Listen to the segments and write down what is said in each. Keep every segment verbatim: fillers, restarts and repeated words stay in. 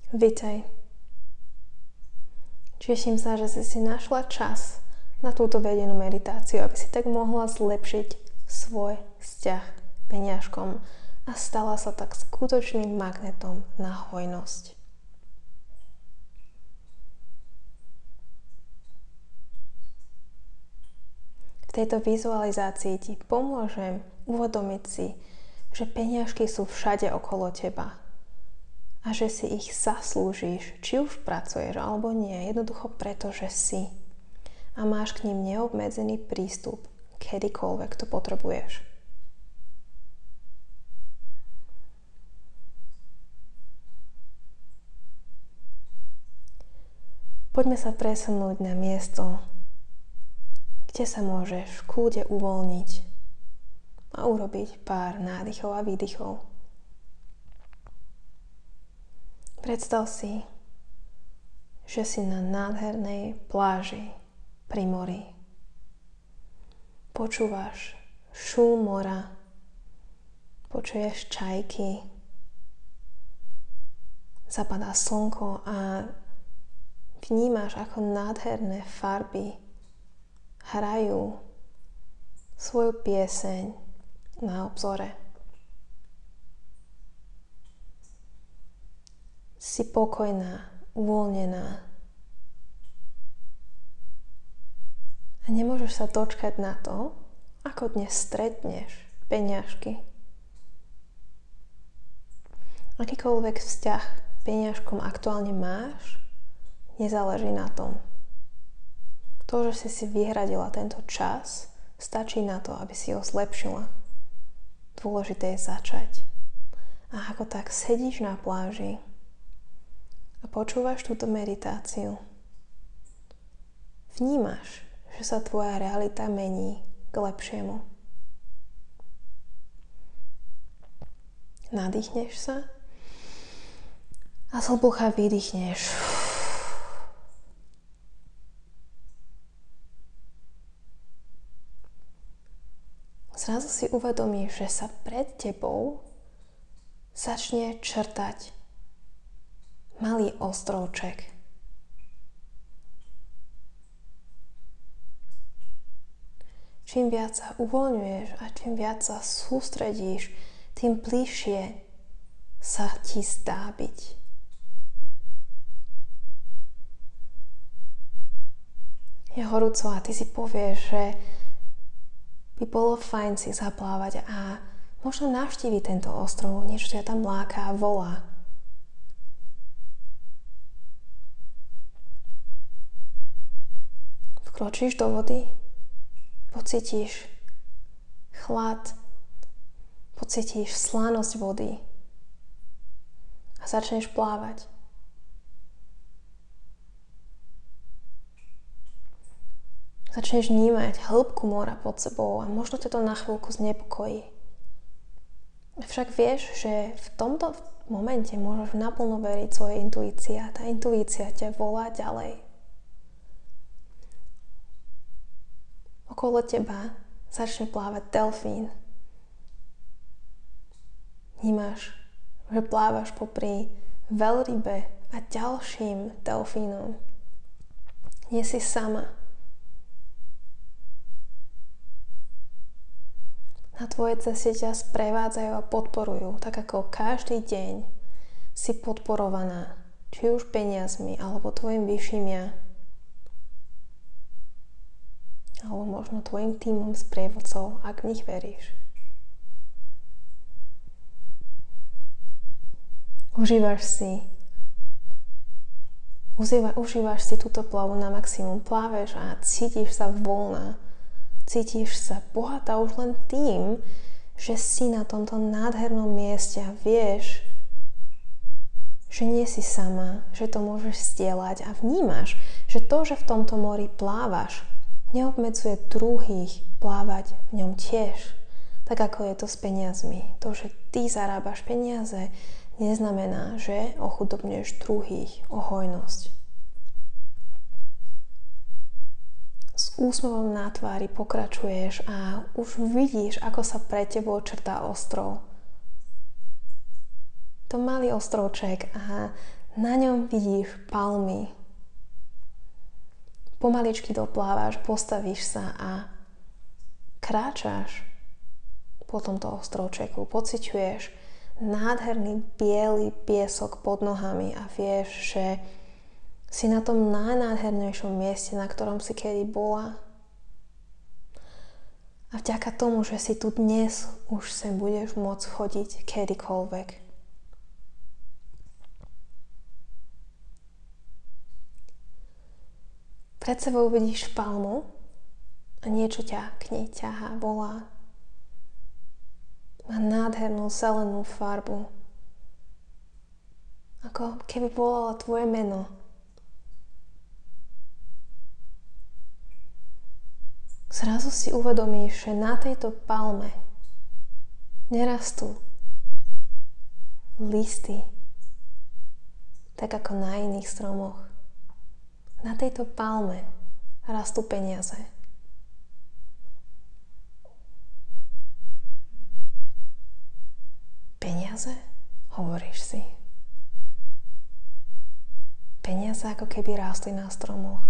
Vitaj. Teším sa, že si si našla čas na túto vedenú meditáciu, aby si tak mohla zlepšiť svoj vzťah k peňažkom a stala sa tak skutočným magnetom na hojnosť. V tejto vizualizácii ti pomôžem uvedomiť si, že peňažky sú všade okolo teba a že si ich zaslúžiš, či už pracuješ alebo nie, jednoducho preto, že si a máš k nim neobmedzený prístup kedykoľvek to potrebuješ. Poďme sa presunúť na miesto, kde sa môžeš v kľude uvoľniť a urobiť pár nádychov a výdychov. Predstav si, že si na nádhernej pláži pri mori. Počúvaš šum mora, počuješ čajky, zapadá slnko a vnímaš, ako nádherné farby hrajú svoju pieseň na obzore. Si pokojná, uvoľnená a nemôžeš sa dočkať na to, ako dnes stretneš peňažky. Akýkoľvek vzťah k peňažkom aktuálne máš, nezáleží na tom. To, že si si vyhradila tento čas, stačí na to, aby si ho zlepšila. Dôležité je začať. A ako tak sedíš na pláži a počúvaš túto meditáciu, vnímaš, že sa tvoja realita mení k lepšiemu. Nadýchneš sa a zhlboka vydýchneš. Zrazu si uvedomíš, že sa pred tebou začne črtať malý ostrovček. Čím viac sa uvoľňuješ a čím viac sa sústredíš, tým bližšie sa ti zdá byť. Je horúco a ty si povieš, že by bolo fajn si zaplávať a možno navštíviť tento ostrov, niečo ťa tam láka a volá. Vkročíš do vody, pocítiš chlad, pocítiš slanosť vody a začneš plávať. Začneš vnímať hĺbku mora pod sebou a možno ťa to na chvíľku znepokojí. Však vieš, že v tomto momente môžeš naplno veriť svojej intuícii a tá intuícia ťa volá ďalej. Okolo teba začne plávať delfín. Vnímaš, že plávaš popri veľrybe a ďalším delfínom. Nie si sama. Na tvojej ceste ťa sprevádzajú a podporujú, tak ako každý deň si podporovaná, či už peniazmi, alebo tvojim vyšším ja, alebo možno tvojim tímom sprievodcov, ak v nich veríš. Užívaš si užíva, užívaš si túto plavu na maximum, pláveš a cítiš sa voľná, cítiš sa bohatá už len tým, že si na tomto nádhernom mieste a vieš, že nie si sama, že to môžeš zdieľať a vnímaš, že to, že v tomto mori plávaš, neobmedzuje druhých plávať v ňom tiež, tak ako je to s peniazmi. To, že ty zarábaš peniaze, neznamená, že ochudobňuješ druhých o hojnosť. S úsmevom na tvári pokračuješ a už vidíš, ako sa pred tebou črtá ostrov. To malý ostrovček a Na ňom vidíš palmy. Pomaličky doplávaš, postavíš sa a kráčaš po tomto ostrovčeku. Pociťuješ nádherný biely piesok pod nohami a vieš, že si na tom najnádhernejšom mieste, na ktorom si kedy bola. A vďaka tomu, že si tu dnes, už sem budeš môcť chodiť kedykoľvek. Pred sebou vidíš palmu a niečo ťa k nej ťahá, volá. Má nádhernú zelenú farbu. Ako keby volala tvoje meno. Zrazu si uvedomíš, že na tejto palme nerastú listy, tak ako na iných stromoch. Na tejto palme rastú peniaze. Peniaze? Hovoríš si. Peniaze ako keby rástli na stromoch.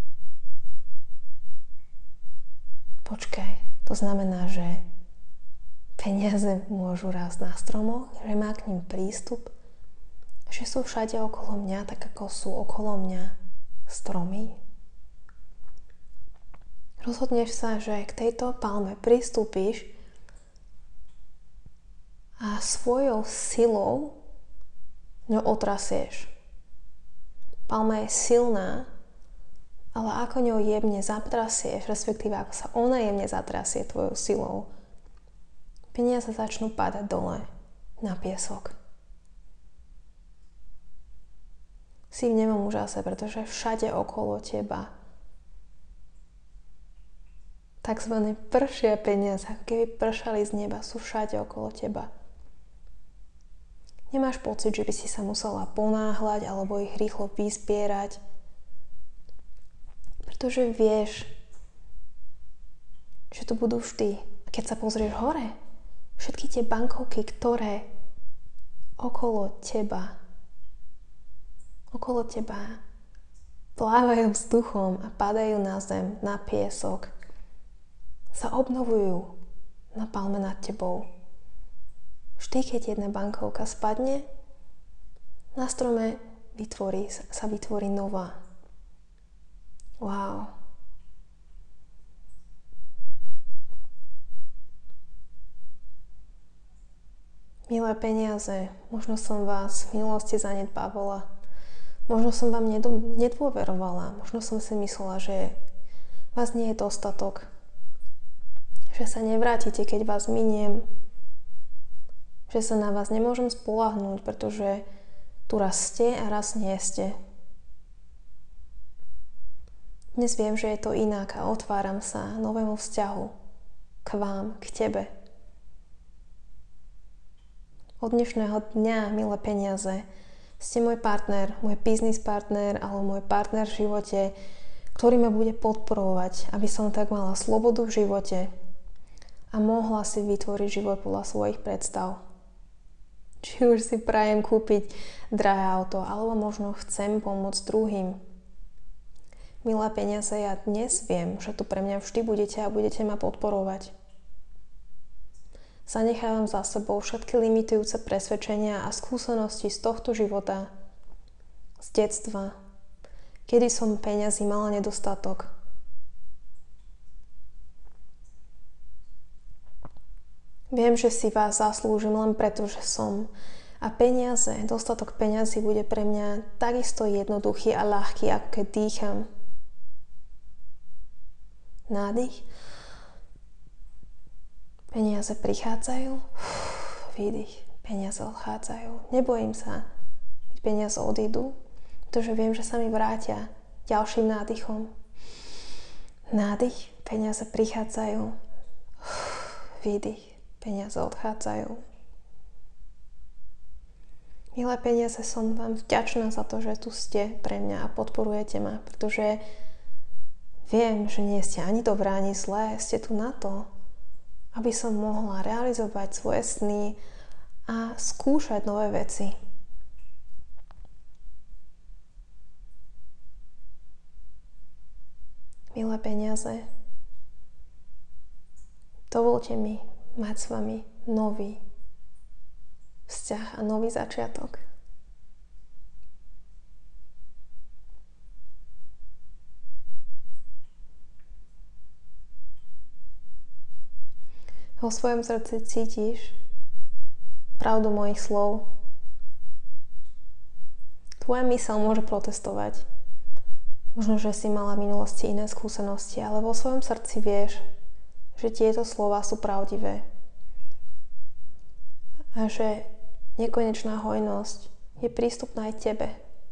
Počkaj, to znamená, že peniaze môžu rásť na stromoch, že má k nim prístup, že sú všade okolo mňa, tak ako sú okolo mňa stromy. Rozhodneš sa, že k tejto palme pristúpiš a svojou silou ňou otrasieš. Palma je silná, ale ako ňou jemne zatrasieš, respektíve ako sa ona jemne zatrasie tvojou silou, peniaze začnú padať dole na piesok. Si v nemom úžase, pretože všade okolo teba takzvané pršia peniaze, ako keby pršali z neba, sú všade okolo teba. Nemáš pocit, že by si sa musela ponáhľať alebo ich rýchlo vyzbierať, pretože vieš, že tu budú vždy. A keď sa pozrieš hore, všetky tie bankovky, ktoré okolo teba okolo teba plávajú vzduchom a padajú na zem, na piesok, sa obnovujú na palme nad tebou. Vždy, keď jedna bankovka spadne, na strome vytvorí, sa vytvorí nová. Wow. Milé peniaze, možno som vás v minulosti zanedbávala. Možno som vám nedôverovala. Možno som si myslela, že vás nie je dostatok. Že sa nevrátite, keď vás miniem. Že sa na vás nemôžem spoľahnúť, pretože tu raz ste a raz nie ste. Dnes viem, že je to inak a otváram sa novému vzťahu k vám, k tebe. Od dnešného dňa, milé peniaze, ste môj partner, môj biznis partner alebo môj partner v živote, ktorý ma bude podporovať, aby som tak mala slobodu v živote a mohla si vytvoriť život podľa svojich predstav. Či už si prajem kúpiť drahé auto, alebo možno chcem pomôcť druhým. Milé peniaze, ja dnes viem, že tu pre mňa vždy budete a budete ma podporovať. Zanechávam za sebou všetky limitujúce presvedčenia a skúsenosti z tohto života, z detstva, kedy som peňazí mala nedostatok. Viem, že si vás zaslúžim len preto, že som. A peniaze, dostatok peňazí bude pre mňa takisto jednoduchý a ľahký, ako keď dýcham. Nádych. Peniaze prichádzajú. Výdych. Peniaze odchádzajú. Nebojím sa, keď peniaze odídu, pretože viem, že sa mi vrátia ďalším nádychom. Nádych. Peniaze prichádzajú. Výdych. Peniaze odchádzajú. Milé peniaze, som vám vďačná za to, že tu ste pre mňa a podporujete ma, pretože viem, že nie ste ani dobré, ani zlé, ste tu na to, aby som mohla realizovať svoje sny a skúšať nové veci. milé peniaze, dovolte mi mať s vami nový vzťah a nový začiatok. Vo svojom srdci cítiš pravdu mojich slov. Tvoja myseľ môže protestovať. Možno, že si mala v minulosti iné skúsenosti, ale vo svojom srdci vieš, že tieto slova sú pravdivé. A že nekonečná hojnosť je prístupná aj tebe.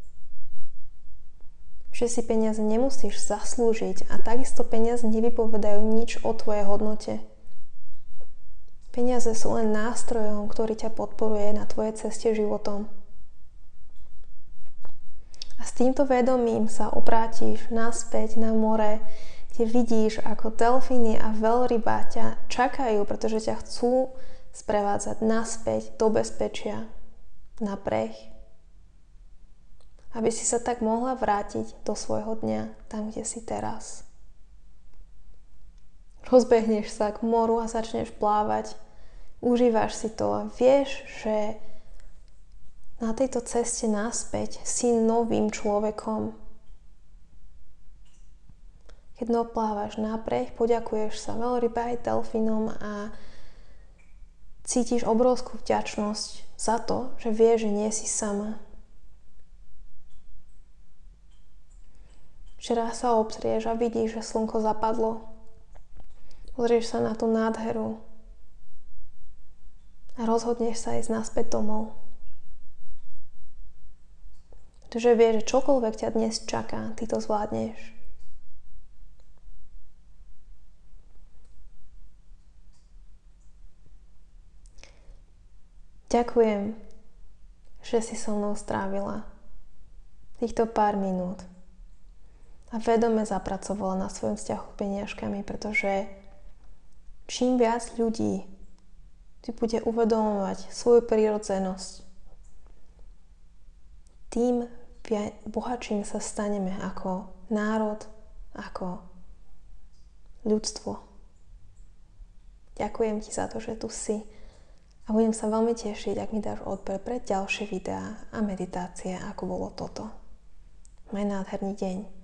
Že si peniaze nemusíš zaslúžiť a takisto peniaze nevypovedajú nič o tvojej hodnote. Peniaze sú len nástrojom, ktorý ťa podporuje na tvojej ceste životom. A s týmto vedomím sa obrátiš naspäť na more, kde vidíš, ako delfíny a veľryba ťa čakajú, pretože ťa chcú sprevádzať naspäť do bezpečia na breh. Aby si sa tak mohla vrátiť do svojho dňa, tam, kde si teraz. Rozbehneš sa k moru a začneš plávať. Užívaš si to a vieš, že na tejto ceste naspäť si novým človekom. Keď doplávaš na breh, poďakuješ sa veľrybe aj delfínom a cítiš obrovskú vďačnosť za to, že vieš, že nie si sama. Že raz sa obzrieš a vidíš, že slnko zapadlo. Pozrieš sa na tú nádheru a rozhodneš sa ísť naspäť domov. Pretože vieš, že čokoľvek ťa dnes čaká, ty to zvládneš. Ďakujem, že si so mnou strávila týchto pár minút a vedome zapracovala na svojom vzťahu s peniažkami, pretože čím viac ľudí si bude uvedomovať svoju prirodzenosť, tým bohatším sa staneme ako národ, ako ľudstvo. Ďakujem ti za to, že tu si a budem sa veľmi tešiť, ak mi dáš odber pre ďalšie videá a meditácie, ako bolo toto. Maj nádherný deň.